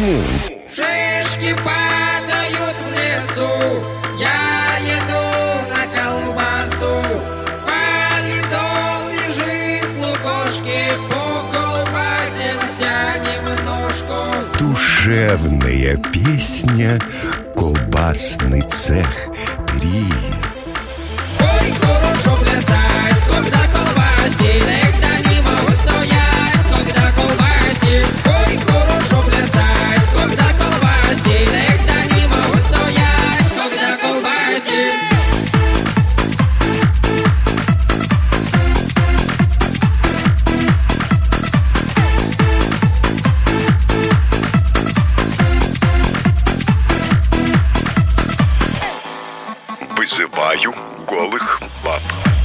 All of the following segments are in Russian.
Почему? Шишки падают в лесу, я еду на колбасу. Валидол лежит, лукошки, по колбасе вся немножко. Душевная песня «Колбасный цех 3». Ой, хорошо плясать, когда колбасит, когда не могу стоять, когда колбасит. Ой, хорошо плясать, когда колбасит, когда не могу стоять, когда колбасит. Вызываю голых баб.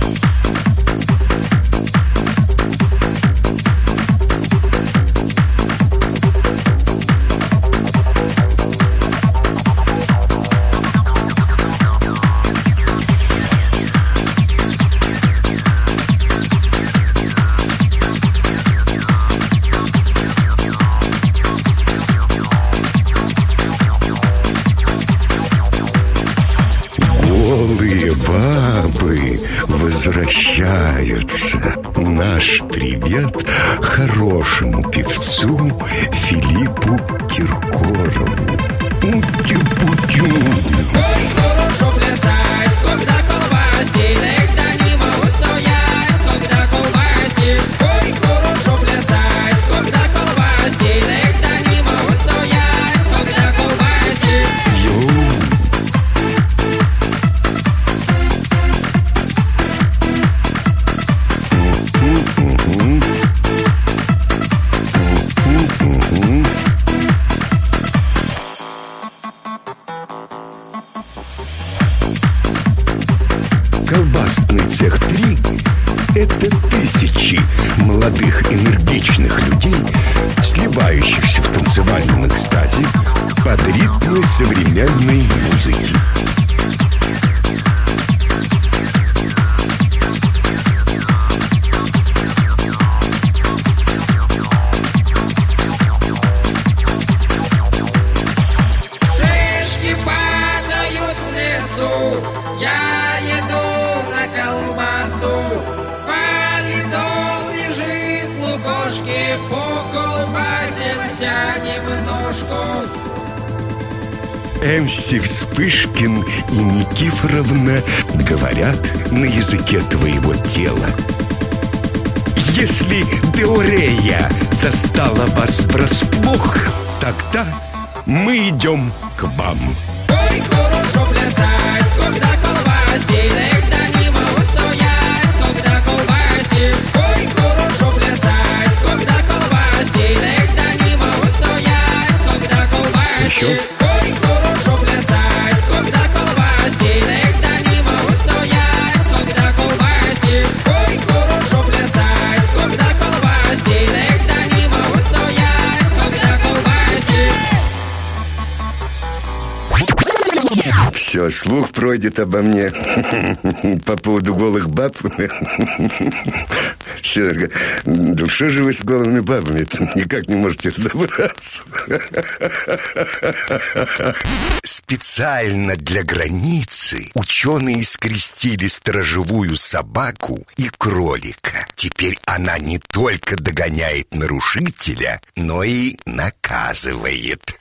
Голые бабы возвращаются. Наш привет хорошему певцу Филиппу Киркорову. Ути-путю. Ой, хорошо плясать, когда колбасит, когда не могу стоять, когда колбасит. Ой, хорошо плясать, когда колбасит, когда не могу стоять, когда колбасит. Йоу. Колбасный цех 3 – это тысячи молодых энергичных людей, сливающихся в танцевальном экстазе под ритмы современной музыки. Шишки падают в лесу, я еду на колбасу. Валидол лежит, лукошки, по колбасе вся немножко. МС Вспышкин и Никифоровна говорят на языке твоего тела. Если Деорея застала вас врасплох, тогда мы идем к вам. Ой, хорошо плясать, когда колбасит, когда не могу стоять, когда колбасит. Ой, хорошо плясать, когда колбасит, когда не могу стоять, когда колбасит. Еще? Ой, хорошо плясать, когда колбасит, когда не могу стоять, когда колбасит. Ой, хорошо плясать, когда колбасит, когда не могу стоять, когда колбасит. Все, слух пройдет обо мне по поводу голых баб. Да что же вы с голыми бабами? Никак не можете разобраться. Специально для границы ученые скрестили сторожевую собаку и кролика. Теперь она не только догоняет нарушителя, но и наказывает.